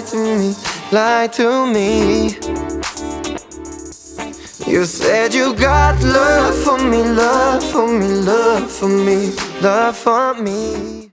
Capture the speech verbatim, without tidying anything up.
lied to me, lied to me. You said you got love for me, love for me, love for me, love for me.